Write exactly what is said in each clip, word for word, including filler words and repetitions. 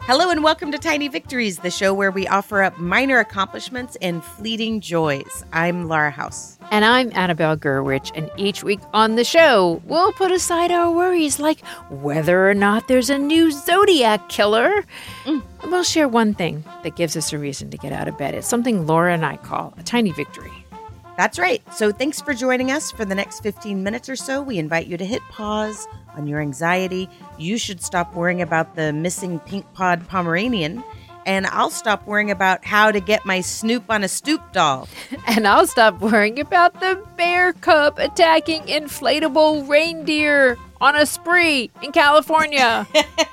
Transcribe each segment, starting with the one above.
Hello and welcome to Tiny Victories, the show where we offer up minor accomplishments and fleeting joys. I'm Laura House. And I'm Annabelle Gurwitch, and each week on the show, we'll put aside our worries like whether or not there's a new Zodiac killer. Mm. And we'll share one thing that gives us a reason to get out of bed. It's something Laura and I call a tiny victory. That's right. So thanks for joining us. For the next fifteen minutes or so, we invite you to hit pause on your anxiety. You should stop worrying about the missing pink pod Pomeranian. And I'll stop worrying about how to get my Snoop on a stoop doll. And I'll stop worrying about the bear cub attacking inflatable reindeer on a spree in California.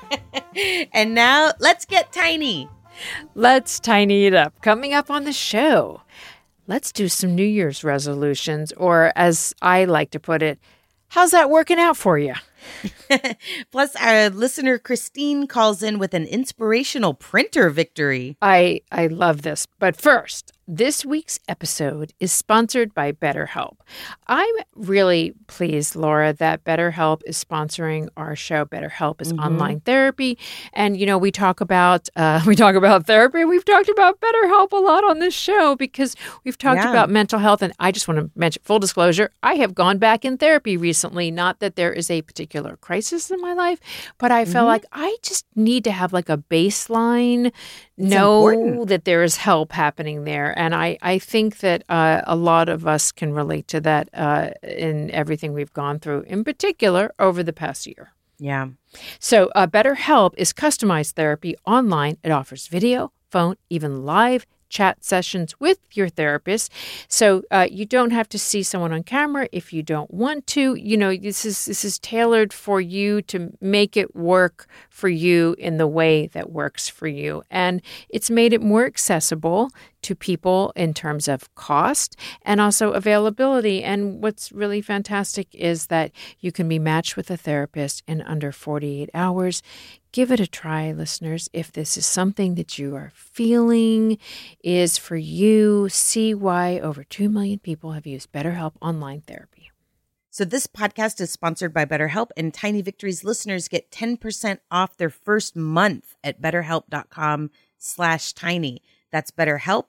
And now, let's get tiny. Let's tiny it up. Coming up on the show, let's do some New Year's resolutions, or as I like to put it, how's that working out for you? Plus, our listener Christine calls in with an inspirational printer victory. I, I love this. But first, this week's episode is sponsored by BetterHelp. I'm really pleased, Laura, that BetterHelp is sponsoring our show. BetterHelp is mm-hmm. online therapy. And, you know, we talk about uh, we talk about therapy. We've talked about BetterHelp a lot on this show because we've talked yeah. about mental health. And I just want to mention, full disclosure, I have gone back in therapy recently. Not that there is a particular crisis in my life, but I felt mm-hmm. like I just need to have like a baseline, it's know important. That there is help happening there. And I, I think that uh, a lot of us can relate to that uh, in everything we've gone through, in particular over the past year. Yeah. So uh, BetterHelp is customized therapy online. It offers video, phone, even live chat sessions with your therapist. So uh, you don't have to see someone on camera if you don't want to. You know, this is this is tailored for you to make it work for you in the way that works for you. And it's made it more accessible to people in terms of cost and also availability. And what's really fantastic is that you can be matched with a therapist in under forty-eight hours. Give it a try, listeners. If this is something that you are feeling is for you, see why over two million people have used BetterHelp online therapy. So this podcast is sponsored by BetterHelp, and Tiny Victories listeners get ten percent off their first month at betterhelp.com slash tiny. That's BetterHelp,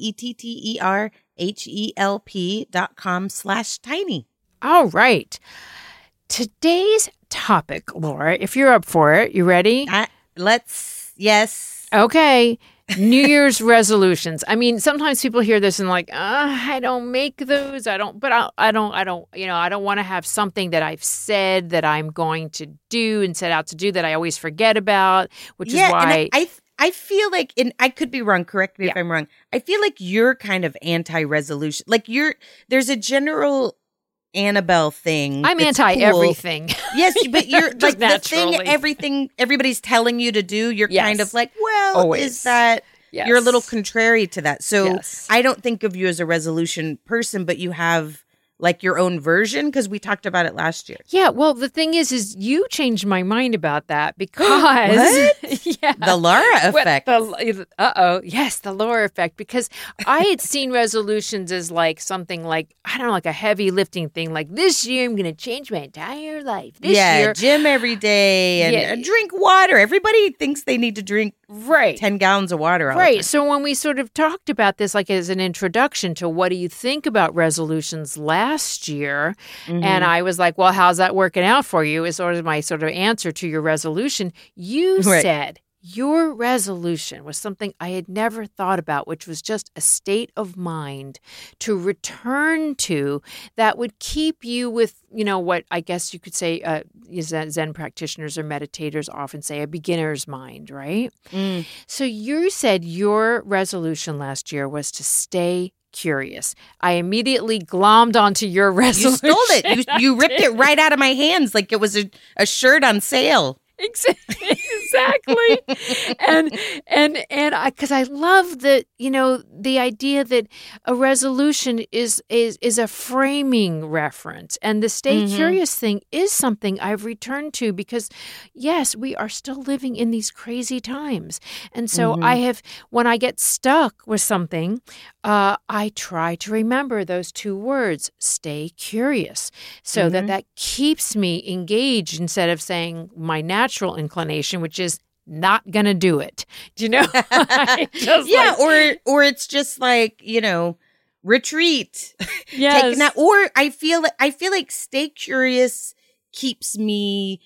B-E-T-T-E-R-H-E-L-P dot com slash tiny. All right. Today's topic, Laura, if you're up for it, you ready? Uh, let's, yes. Okay. New Year's resolutions. I mean, sometimes people hear this and like, uh, I don't make those. I don't, but I, I don't, I don't, you know, I don't want to have something that I've said that I'm going to do and set out to do that I always forget about, which yeah, is why. And I, I, I feel like, and I could be wrong, correct me yeah. if I'm wrong. I feel like you're kind of anti-resolution. Like you're, there's a general Annabelle thing. I'm anti cool. everything. Yes, but you're like naturally. the thing, everything everybody's telling you to do. You're yes. kind of like, well, Always. is that yes. you're a little contrary to that. So yes. I don't think of you as a resolution person, but you have like your own version because we talked about it last year. Yeah. Well, the thing is, is you changed my mind about that because what? yeah, the Laura effect. The, uh-oh. Yes, the Laura effect. Because I had seen resolutions as like something like, I don't know, like a heavy lifting thing. Like this year, I'm going to change my entire life. This yeah, year, gym every day and yeah. drink water. Everybody thinks they need to drink right. ten gallons of water all right. the time. So when we sort of talked about this, like as an introduction to what do you think about resolutions last year, mm-hmm. and I was like, well, how's that working out for you? Is sort of my sort of answer to your resolution. You right. said your resolution was something I had never thought about, which was just a state of mind to return to that would keep you with, you know, what I guess you could say uh, Zen practitioners or meditators often say, a beginner's mind, right? Mm. So you said your resolution last year was to stay curious. I immediately glommed onto your resolution. You stole it. You, you ripped it right out of my hands like it was a, a shirt on sale. Exactly. and and and I because I love the, you know, the idea that a resolution is is is a framing reference, and the stay mm-hmm. curious thing is something I've returned to because yes, we are still living in these crazy times. And so mm-hmm. I have, when I get stuck with something, uh, I try to remember those two words, stay curious, so mm-hmm. that that keeps me engaged instead of saying my natural inclination, which is not going to do it. Do you know? Just yeah. like, or, or it's just like, you know, retreat. yes. Take a nap. Or I feel like, I feel like stay curious keeps me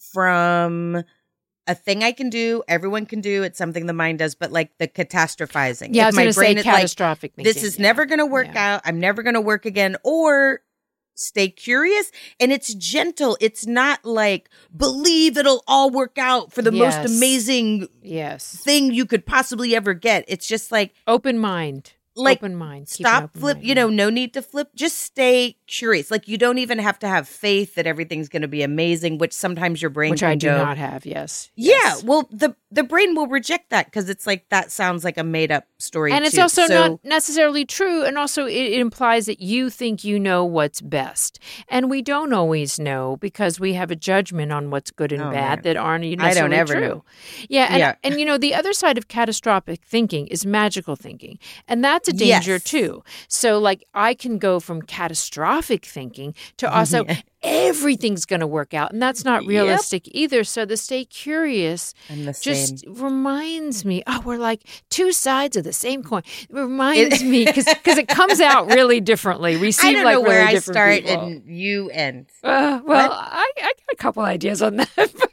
from a thing I can do, everyone can do. It's something the mind does, but like the catastrophizing. Yeah, if I my was brain say is catastrophic like, thinking. this is yeah. never going to work yeah. out. I'm never going to work again. Or stay curious. And it's gentle. It's not like, believe it'll all work out for the yes. most amazing yes. thing you could possibly ever get. It's just like, open mind. Like, open mind. Keep an stop, open flip, mind, you know, no need to flip. Just stay curious. Like, you don't even have to have faith that everything's going to be amazing, which sometimes your brain Which can I do go, not have, yes. Yeah, yes. well, the the brain will reject that because it's like, that sounds like a made-up story, And it's too. also so, not necessarily true. And also it, it implies that you think you know what's best. And we don't always know because we have a judgment on what's good and Oh, bad man. that aren't necessarily I don't ever true. know. Yeah and, Yeah. and, you know, the other side of catastrophic thinking is magical thinking. And that's a danger, Yes. too. So, like, I can go from catastrophic thinking to also everything's going to work out. And that's not realistic yep. either. So the stay curious I'm the just same. reminds me, oh, we're like two sides of the same coin. It reminds it, me, because it comes out really differently. We seem I don't like know really where I different start people. and you end. Uh, well, I, I got a couple ideas on that.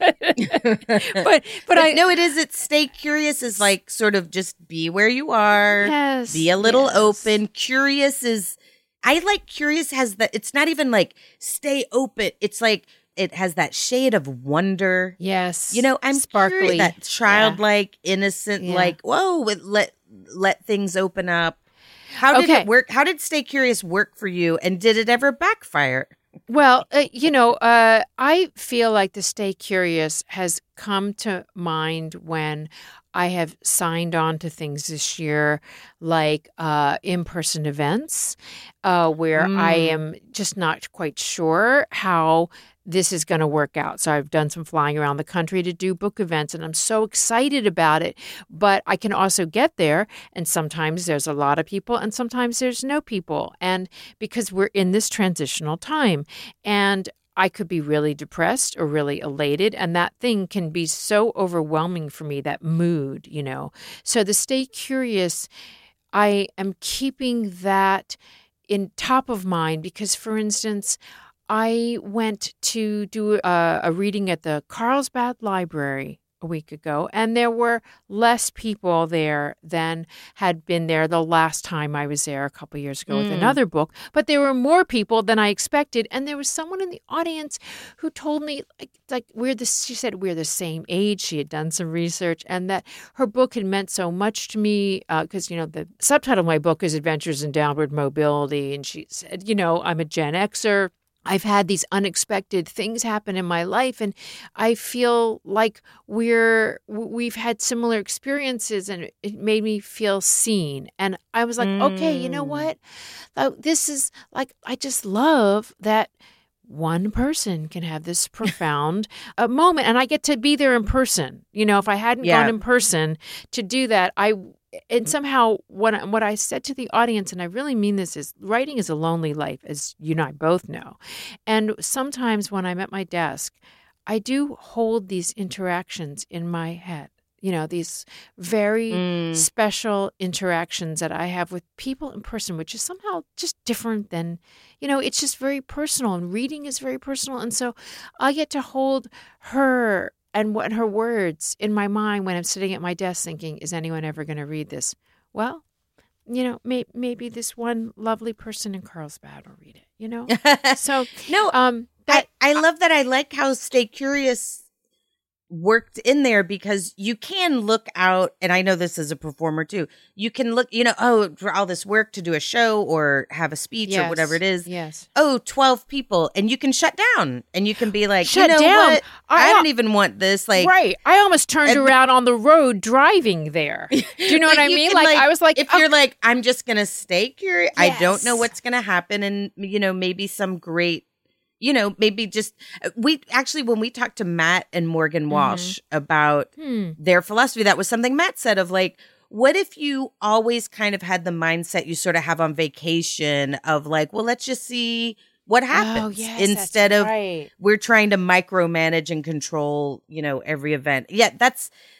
but, but, but, but I no, it is. It's stay curious is like sort of just be where you are. Yes. Be a little yes. open. Curious is, I like curious has that, it's not even like stay open. It's like, it has that shade of wonder. Yes. You know, I'm sparkly. Curious, that childlike, yeah. innocent, yeah. like, whoa, let, let things open up. How did okay. it work? How did stay curious work for you? And did it ever backfire? Well, uh, you know, uh, I feel like the stay curious has come to mind when I have signed on to things this year, like uh, in-person events, uh, where mm. I am just not quite sure how this is going to work out. So I've done some flying around the country to do book events, and I'm so excited about it. But I can also get there, and sometimes there's a lot of people, and sometimes there's no people. And because we're in this transitional time, and I could be really depressed or really elated, and that thing can be so overwhelming for me, that mood, you know. So the stay curious, I am keeping that in top of mind because, for instance, I went to do a, a reading at the Carlsbad Library a week ago, and there were less people there than had been there the last time I was there a couple of years ago mm. with another book. But there were more people than I expected, and there was someone in the audience who told me, like, like we're the. She said we're the same age. She had done some research, and that her book had meant so much to me because uh, you know the subtitle of my book is Adventures in Downward Mobility, and she said, you know, I'm a Gen Xer. I've had these unexpected things happen in my life, and I feel like we're we've had similar experiences, and it made me feel seen. And I was like, mm. okay, you know what? This is like, I just love that one person can have this profound uh, moment, and I get to be there in person. You know, if I hadn't yeah. gone in person to do that, I and somehow what what I said to the audience, and I really mean this, is writing is a lonely life, as you and I both know. And sometimes when I'm at my desk, I do hold these interactions in my head. You know, these very mm. special interactions that I have with people in person, which is somehow just different than, you know, it's just very personal, and reading is very personal. And so I get to hold her and what her words in my mind when I'm sitting at my desk thinking, is anyone ever going to read this? Well, you know, may, maybe this one lovely person in Carlsbad will read it, you know? So, no, um, that, I, I love that. I like how Stay Curious worked in there because you can look out, and I know this as a performer too, you can look, you know, oh, for all this work to do a show or have a speech yes, or whatever it is. Yes. Oh, twelve people. And you can shut down and you can be like, shut you know down. what? I, I don't even want this. Like, right. I almost turned and, around on the road driving there. Do you know what I mean? Like, like, I was like, if oh. you're like, I'm just going to stay curious. Yes. I don't know what's going to happen. And, you know, maybe some great, you know, maybe just, we actually, when we talked to Matt and Morgan Walsh mm-hmm. about hmm. their philosophy, that was something Matt said of like, what if you always kind of had the mindset you sort of have on vacation of like, well, let's just see what happens oh, yes, instead that's of right. we're trying to micromanage and control, you know, every event. Yeah, that's,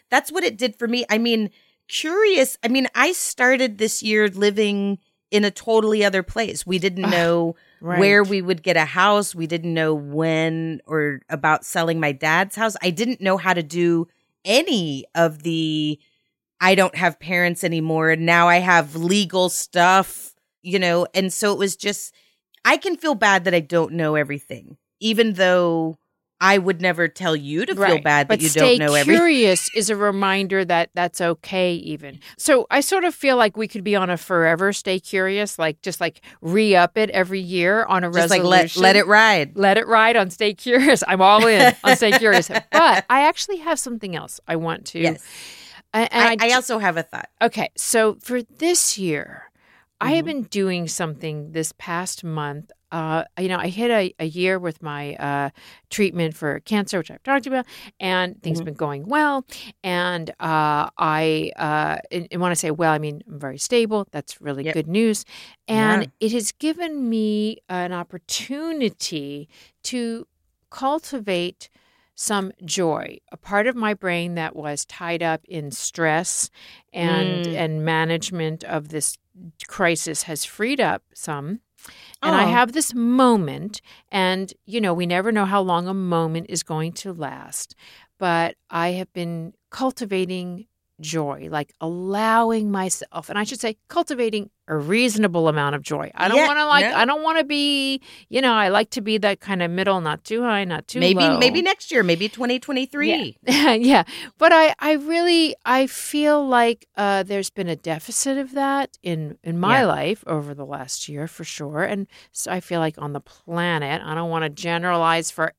that's what it did for me. I mean, curious. I mean, I started this year living in a totally other place. We didn't know right. where we would get a house. We didn't know when or about selling my dad's house. I didn't know how to do any of the, I don't have parents anymore. Now I have legal stuff, you know? And so it was just, I can feel bad that I don't know everything, even though I would never tell you to feel right. bad that but you don't know everything. Stay curious is a reminder that that's okay even. So I sort of feel like we could be on a forever stay curious, like just like re-up it every year on a just resolution. Like let, let it ride. Let it ride on stay curious. I'm all in on stay curious. But I actually have something else I want to. Yes. And, and I, I, I also have a thought. Okay. So for this year, mm-hmm. I have been doing something this past month. Uh, you know, I hit a, a year with my uh, treatment for cancer, which I've talked about, and things mm-hmm. have been going well. And uh, I, uh, and, and when I say well, I mean I'm very stable. That's really yep. good news. And yeah. it has given me an opportunity to cultivate some joy, a part of my brain that was tied up in stress and mm. and management of this crisis has freed up some. And oh. I have this moment, and, you know, we never know how long a moment is going to last, but I have been cultivating joy, like allowing myself, and I should say cultivating a reasonable amount of joy. I don't yeah, want to like, no. I don't want to be, you know, I like to be that kind of middle, not too high, not too maybe, low. Maybe next year, maybe twenty twenty-three. Yeah, yeah. But I, I really, I feel like uh, there's been a deficit of that in, in my yeah. life over the last year for sure. And so I feel like on the planet, I don't want to generalize for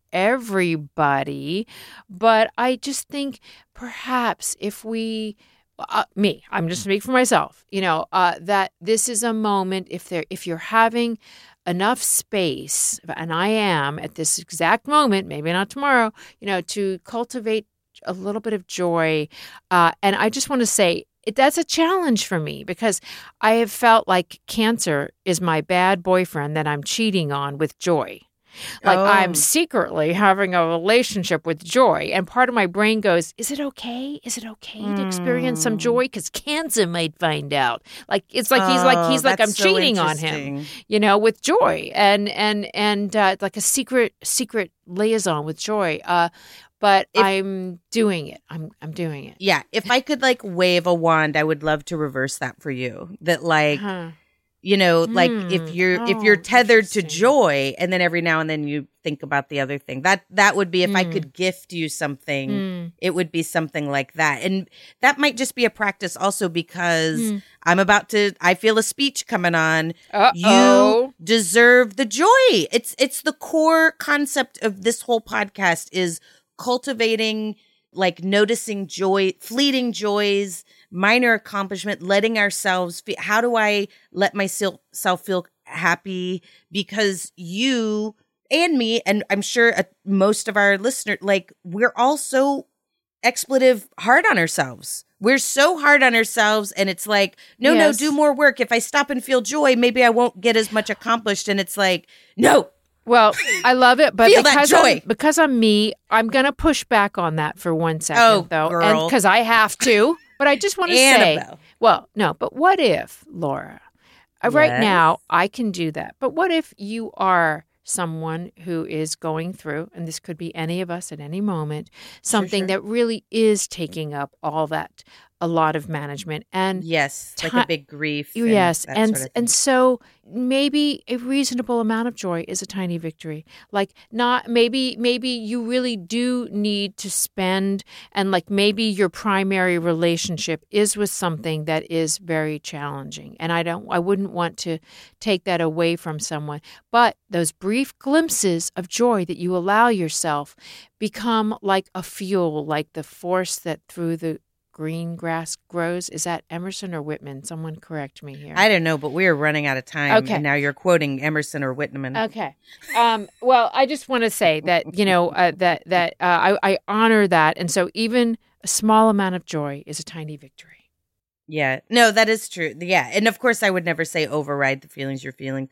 everybody, but I just think perhaps if we, uh, me, I'm just speaking for myself, you know, uh, that this is a moment if there, if you're having enough space, and I am at this exact moment, maybe not tomorrow, you know, to cultivate a little bit of joy. Uh, and I just want to say, It, that's a challenge for me because I have felt like cancer is my bad boyfriend that I'm cheating on with joy. Like oh. I'm secretly having a relationship with joy. And part of my brain goes, is it okay? Is it okay mm. to experience some joy? Because cancer might find out. Like it's like oh, he's like he's like I'm so cheating on him, you know, with joy. And and and uh, like a secret secret liaison with joy. Uh But if, I'm doing it. I'm I'm doing it. Yeah. If I could like wave a wand, I would love to reverse that for you. That like, huh. you know, like mm. if you're oh, if you're tethered to joy, and then every now and then you think about the other thing. That that would be if mm. I could gift you something. Mm. It would be something like that, and that might just be a practice also because mm. I'm about to. I feel a speech coming on. Uh-oh. You deserve the joy. It's it's the core concept of this whole podcast is cultivating, like noticing joy, fleeting joys, minor accomplishment, letting ourselves feel, how do I let myself feel happy? Because you and me, and I'm sure uh, most of our listeners, like we're all so expletive hard on ourselves. We're so hard on ourselves, and it's like, no, yes. no, do more work. If I stop and feel joy, maybe I won't get as much accomplished. And it's like, no. Well, I love it, but Feel because, that joy. I'm, because I'm me, I'm going to push back on that for one second, oh, though. Girl. And because I have to. But I just want to say, well, no, but what if, Laura, yes. right now I can do that. But what if you are someone who is going through, and this could be any of us at any moment, something sure, sure. that really is taking up all that, a lot of management and yes, like a big grief. And, yes, and and sort of and so maybe a reasonable amount of joy is a tiny victory. Like not maybe maybe you really do need to spend, and like maybe your primary relationship is with something that is very challenging. And I don't I wouldn't want to take that away from someone. But those brief glimpses of joy that you allow yourself become like a fuel, like the force that through the green grass grows. Is that Emerson or Whitman? Someone correct me here. I don't know, but we are running out of time. Okay. And now you're quoting Emerson or Whitman. Okay. Um, well, I just want to say that, you know, uh, that that uh, I, I honor that. And so even a small amount of joy is a tiny victory. Yeah. No, that is true. Yeah. And of course, I would never say override the feelings you're feeling.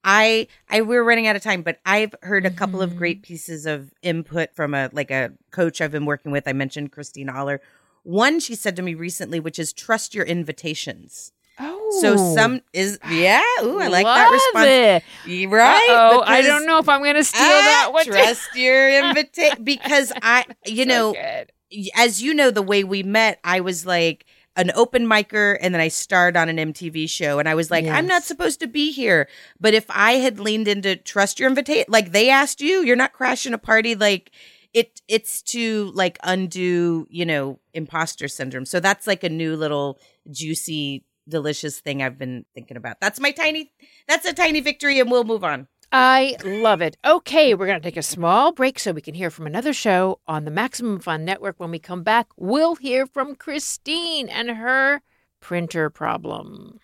I, I, we're running out of time, but I've heard a couple mm-hmm. of great pieces of input from a, like a coach I've been working with. I mentioned Christine Aller. One she said to me recently, which is trust your invitations. Oh. So some is, yeah, ooh, I like Love that response. It. Right? Oh, I don't know if I'm going to steal ah, that one. Trust your invitation. Because I, you So know, good. as you know, the way we met, I was like an open micer and then I starred on an M T V show and I was like, Yes. I'm not supposed to be here. But if I had leaned into trust your invitation, like they asked you, you're not crashing a party, like it, it's to like undo, you know, imposter syndrome. So that's like a new little juicy, delicious thing I've been thinking about. That's my tiny, that's a tiny victory and we'll move on. I love it. Okay, we're going to take a small break so we can hear from another show on the Maximum Fun Network. When we come back, we'll hear from Christine and her printer problem.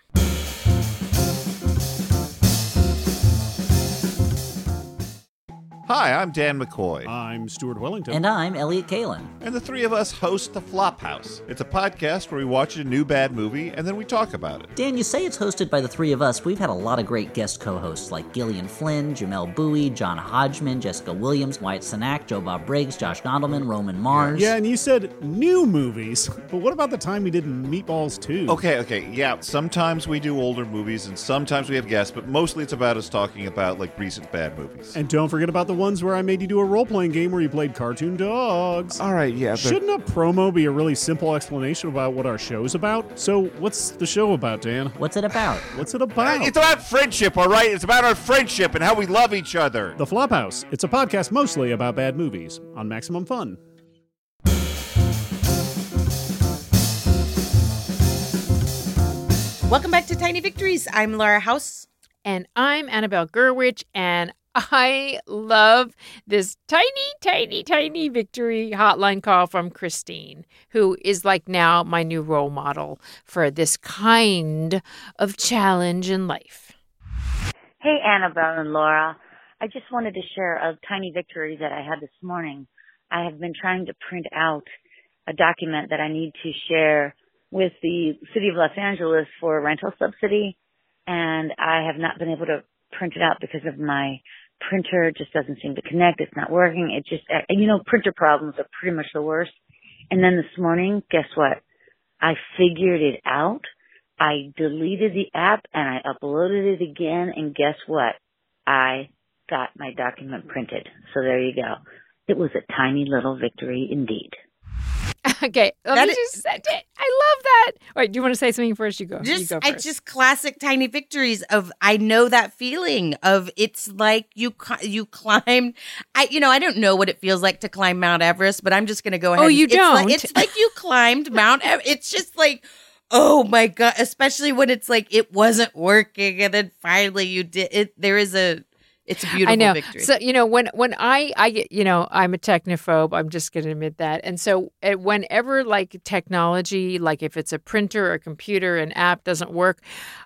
Hi, I'm Dan McCoy. I'm Stuart Wellington. And I'm Elliot Kalin. And the three of us host The Flophouse. It's a podcast where we watch a new bad movie and then we talk about it. Dan, you say it's hosted by the three of us. We've had a lot of great guest co-hosts like Gillian Flynn, Jamel Bowie, John Hodgman, Jessica Williams, Wyatt Cenac, Joe Bob Briggs, Josh Gondelman, Roman Mars. Yeah, and you said new movies. But what about the time we did Meatballs two? Okay, okay, yeah, sometimes we do older movies and sometimes we have guests, but mostly it's about us talking about, like, recent bad movies. And don't forget about the ones where I made you do a role-playing game where you played cartoon dogs. All right, yeah, but... Shouldn't a promo be a really simple explanation about what our show's about? So, what's the show about, Dan? What's it about? What's it about? It's about friendship, all right? It's about our friendship and how we love each other. The Flophouse. It's a podcast mostly about bad movies on Maximum Fun. Welcome back to Tiny Victories. I'm Laura House. And I'm Annabelle Gurwitch, and I love this tiny, tiny, tiny victory hotline call from Christine, who is like now my new role model for this kind of challenge in life. Hey, Annabelle and Laura. I just wanted to share a tiny victory that I had this morning. I have been trying to print out a document that I need to share with the City of Los Angeles for a rental subsidy, and I have not been able to print it out because of my printer. It just doesn't seem to connect. It's not working. It just, you know, printer problems are pretty much the worst. And then this morning, guess what? I figured it out. I deleted the app and I uploaded it again. And guess what? I got my document printed. So there you go. It was a tiny little victory indeed. Okay, let That me is- just say it. I love that. All right, do you want to say something first? You go. you Just, go I first. just classic tiny victories of I know that feeling of it's like you cl- you climbed. I you know I don't know what it feels like to climb Mount Everest, but I'm just going to go ahead. Oh, and- you it's like- don't? it's like you climbed Mount Everest. It's just like, oh my god! Especially when it's like it wasn't working, and then finally you did it. There is a. It's a beautiful I know. victory. So, you know, when when I, I get, you know, I'm a technophobe. I'm just going to admit that. And so uh, whenever like technology, like if it's a printer or a computer, an app doesn't work,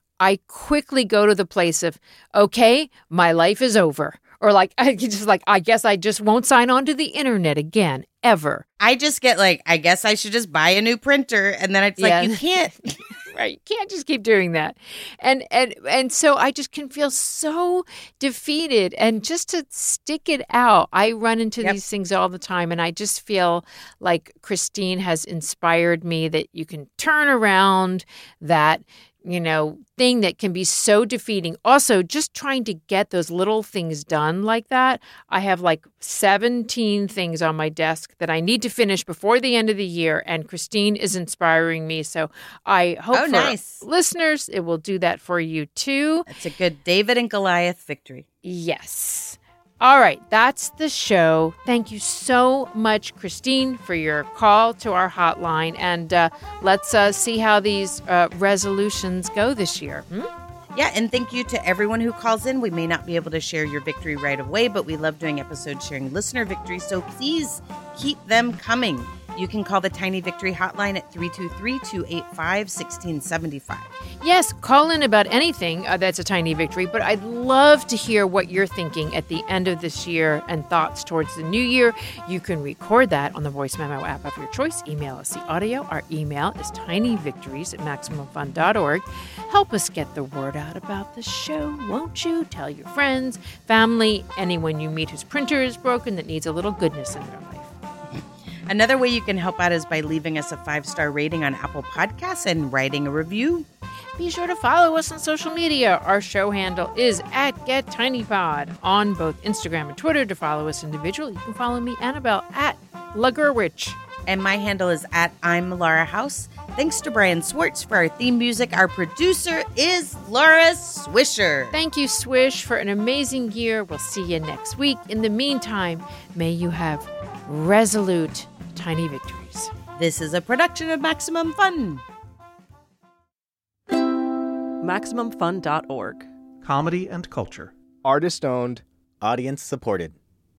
I quickly go to the place of, okay, my life is over. Or like, I just like, I guess I just won't sign on to the internet again, ever. I just get like, I guess I should just buy a new printer, and then it's Yeah. like you can't. Right. You can't just keep doing that. And and and so I just can feel so defeated. And just to stick it out, I run into Yep. these things all the time. And I just feel like Christine has inspired me that you can turn around that, you know, thing that can be so defeating. Also, just trying to get those little things done like that. I have like seventeen things on my desk that I need to finish before the end of the year. And Christine is inspiring me. So I hope Oh, for nice. listeners, it will do that for you too. It's a good David and Goliath victory. Yes. All right, that's the show. Thank you so much, Christine, for your call to our hotline. And uh, let's uh, see how these uh, resolutions go this year. Hmm? Yeah, and thank you to everyone who calls in. We may not be able to share your victory right away, but we love doing episodes sharing listener victories, so please keep them coming. You can call the Tiny Victory Hotline at three two three, two eight five, one six seven five. Yes, call in about anything uh, that's a tiny victory, but I'd love to hear what you're thinking at the end of this year and thoughts towards the new year. You can record that on the voice memo app of your choice. Email us the audio. Our email is tinyvictories at maximum fun dot org. Help us get the word out about the show, won't you? Tell your friends, family, anyone you meet whose printer is broken that needs a little goodness in their life. Another way you can help out is by leaving us a five-star rating on Apple Podcasts and writing a review. Be sure to follow us on social media. Our show handle is at GetTinyPod on both Instagram and Twitter. To follow us individually, you can follow me, Annabelle, at LaGurwitch. And my handle is at I'm Laura House. Thanks to Brian Swartz for our theme music. Our producer is Laura Swisher. Thank you, Swish, for an amazing year. We'll see you next week. In the meantime, may you have resolute tiny victories. This is a production of Maximum Fun. Maximum Fun dot org. Comedy and culture. Artist owned. Audience supported.